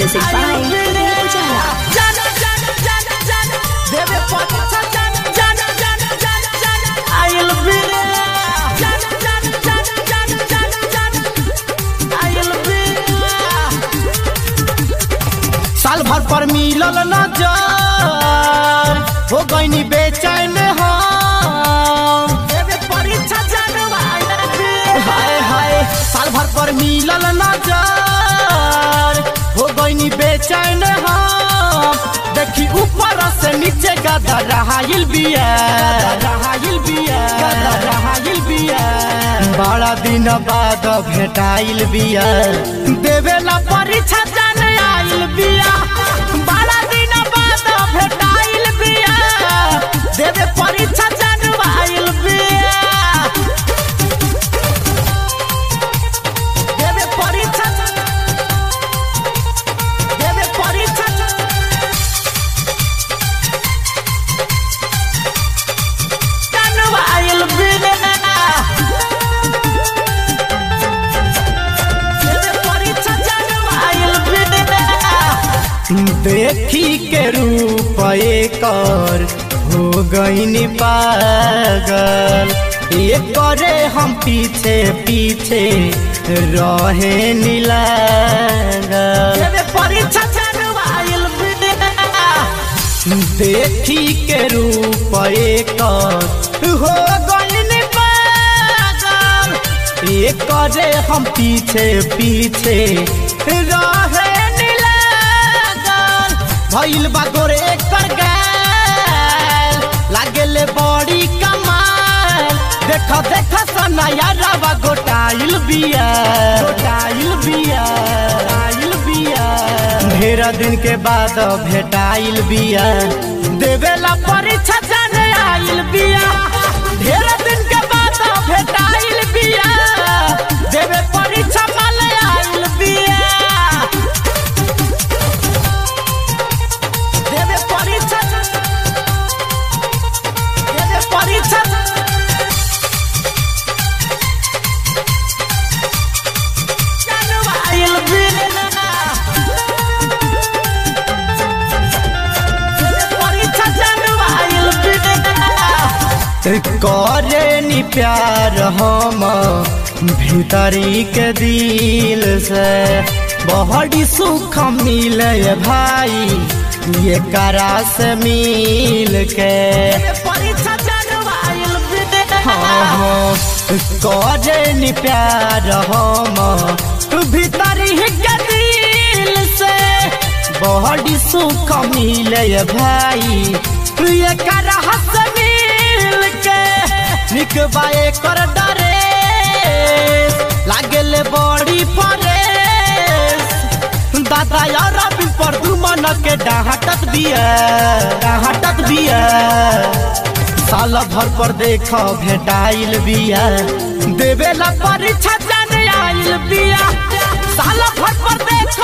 Music by Ujala. साल भर पर मिलल नजर हो गईनी बेचैन हाय हाय साल भर पर मिलल नजर हो गईनी बेचैन देखी ऊपर से नीचे गदा रहाइल बिया बड़ा दिन बाद भेटाइल बिया देवेला परीक्षा जाने आइल बिया बड़ा दिन बाद भेटाइल बिया देवे परीक्षा जाने आइल बिया देवे परीक्षा जाने आइल बिया देखी के रूप एकर हो गईनी पागल एकरे हम पीछे पीछे रहे नीलागल देखी के रूप एकर हो गईनी पागल एकरे हम पीछे पीछे रहे भइल बा गोरे एकर गैल लागेले बड़ी कमाल देख सनाया रवा गोटाइल बिया ढेर दिन के बाद भेटाइल बिया देवेला परीक्षा जाने आइल बिया ढेर दिन के बाद भेटाइल बिया देवे परीक्षा माले आइल बिया करे नी प्यार हम भीतरी के दिल से बड़ी सुख मिले भाई ये करा से मिल के करे नी प्यार हम भीतरी के दिल से बड़ी सुख मिले भाई ये करा से निकबाए कर डरे लागेले बड़ी परेश दादा यार अभी पर दुमन के डाहटत बिया साल भर पर देख भेटाइल बिया देवेला परीक्षा जाने आइल बिया साल भर पर देख